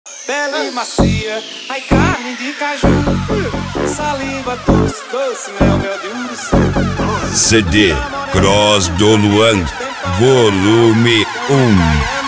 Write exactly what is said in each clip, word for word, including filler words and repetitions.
Pele macia, ai carne de caju, saliva doce, doce, mel, mel de uruçu. C D Cross do Luan, volume um.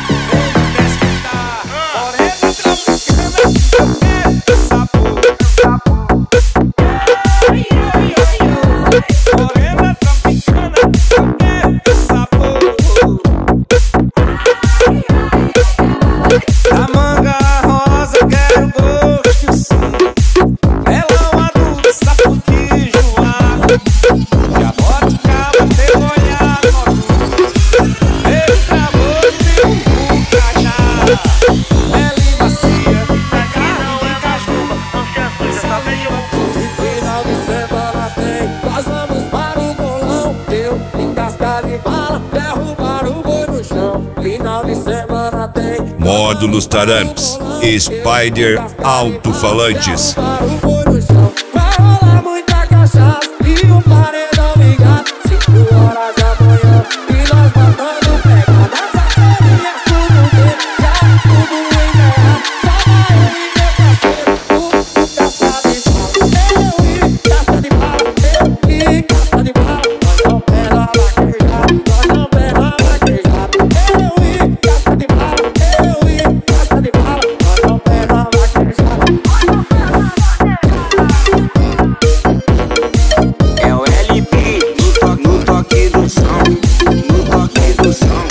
Módulos Taramps, Spider Alto-Falantes. Vai rolar muita cachaça e um paredão ligado. Cinco horas da manhã e nós matando pegada. Essa seria tudo bem, já tudo enganado. Só vai eu e meu parceiro, caça de bala. Eu e caça de bala, eu e caça de bala. Nós não pega vaquejado, nós não pega vaquejado. Eu e caça de bala, eu e caça de bala. Nós não pega vaquejado. É o L P no toque, no toque do som, no toque do som.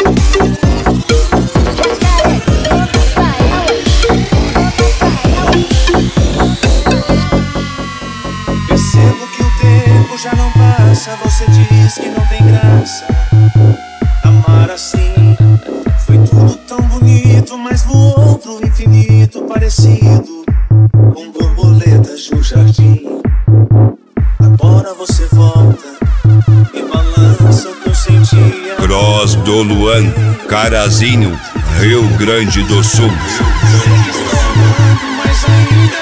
Percebo que o tempo já não passa. Você diz que não tem graça amar assim. Foi tudo tão bonito, mas voou pro infinito, parecido com borboletas no jardim. Agora você volta e balança o que eu sentia. Cross do Luan, Carazinho, Rio Grande do Sul. Sei que estou amando, mas ainda